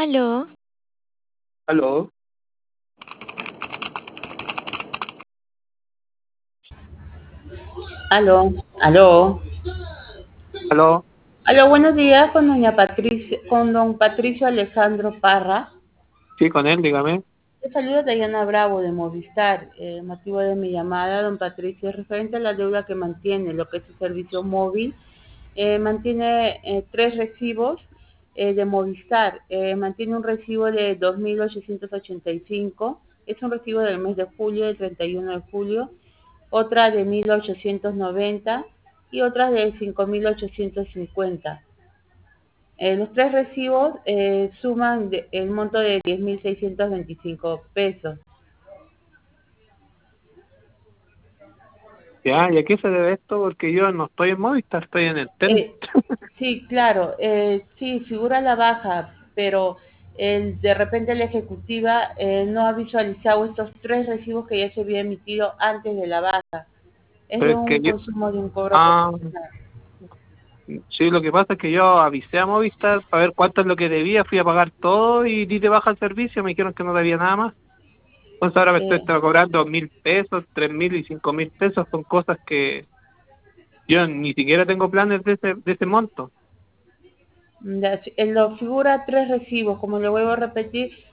Aló, Aló, Aló, aló, aló, aló, buenos días con doña Patricia, con don Patricio Alejandro Parra. sí, con él, dígame. Le saluda Dayana Bravo de Movistar. El motivo de mi llamada, don Patricio, es referente a la deuda que mantiene, lo que es su servicio móvil. Mantiene tres recibos de Movistar. Mantiene un recibo de 2.885. Es un recibo del mes de julio, del 31 de julio. Otra de 1.890 y otra de 5.850. Los tres recibos suman el monto de 10.625 pesos. Ya, ¿y a qué se debe esto? Porque yo no estoy en Movistar, estoy en Entel. Eh, sí, claro, sí, figura la baja, pero de repente la ejecutiva no ha visualizado estos tres recibos que ya se había emitido antes de la baja. Es Pero de es que un yo, consumo de un cobro ah, proporcional. sí, lo que pasa es que yo avisé a Movistar para ver cuánto es lo que debía, fui a pagar todo y di de baja el servicio, me dijeron que no debía nada más. Entonces ahora me estoy Eh, cobrando 1.000 pesos, 3.000 y 5.000 pesos, son cosas que yo ni siquiera tengo planes de ese monto. Lo figura tres recibos, como le vuelvo a repetir,